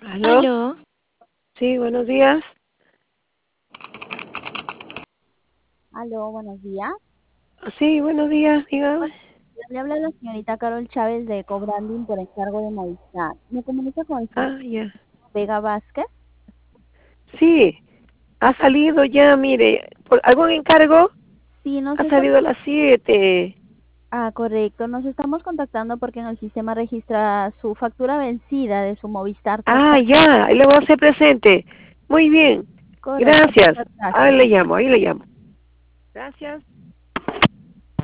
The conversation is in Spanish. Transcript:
¿Aló? Aló, Sí, buenos días. Aló, buenos días. Sí, buenos días, dígame. Le habla la señorita Carol Chávez de Cobranding por encargo de Movistar. Me comunico con el señor Ya. Vega Vázquez. Sí, ha salido ya, mire, por algún encargo, Sí, ha salido a las 7. correcto. Nos estamos contactando porque en el sistema registra su factura vencida de su Movistar total. Ya, ahí le voy a hacer presente. Muy bien, Correcto, gracias. muchas gracias. Ahí le llamo. Gracias.